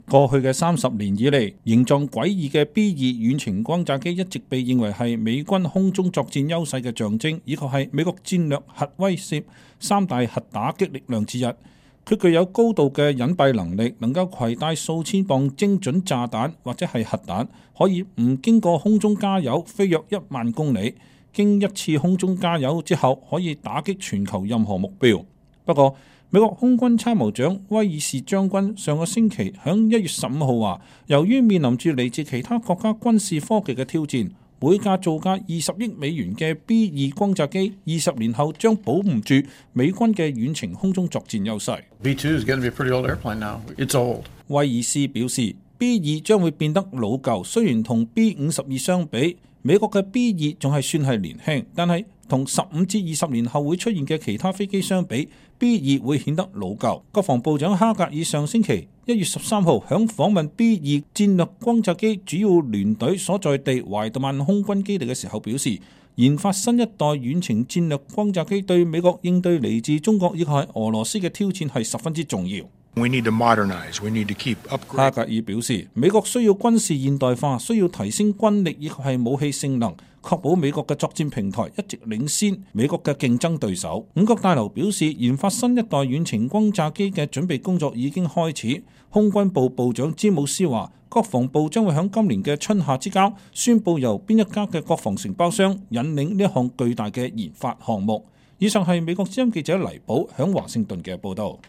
過去嘅30年以嚟，形狀詭異嘅 B2遠程轟炸機一直被認為係美軍空中作戰優勢嘅象徵，以及係美國戰略核威懾3大核打擊力量之一。佢具有高度嘅隱蔽能力，能夠攜帶數千磅精準炸彈或者係核彈，可以唔經過空中加油飛約1萬公里，經一次空中加油之後可以打擊全球任何目標。不過，美國空軍參謀長威爾士將軍上個星期響1月15號話，由於面臨住嚟自其他國家軍事科技嘅挑戰，每架造價20億美元嘅 B2轟炸機20年後將保唔住美軍嘅遠程空中作戰優勢。 B2 is getting to be a pretty old airplane now. It's old. 威爾士表示 ，B2 將會變得老舊，雖然同 B52相比，美國嘅 B2仲係算係年輕，但係同15至20年後會出現嘅其他飛機相比， B2 會顯得老舊。國防部長哈格爾上星期1月13號響訪問 B2戰略轟炸機主要聯隊所在地懷特曼空軍基地嘅時候表示，研發新一代遠程戰略轟炸機對美國應對嚟自中國以及係俄羅斯嘅挑戰係十分之重要。 We need to modernize. We need to keep upgrading. 哈格爾表示，美國需要軍事現代化，需要提升軍力以及係武器性能，確保美國嘅作戰平台一直領先美國嘅競爭對手。五角大樓表示，研發新一代遠程轟炸機嘅準備工作已經開始。空軍部部長詹姆斯話，國防部將會喺今年嘅春夏之交宣佈由邊一家嘅國防承包商引領呢一項巨大嘅研發項目。以上係美國之音記者黎寶響華盛頓嘅報道。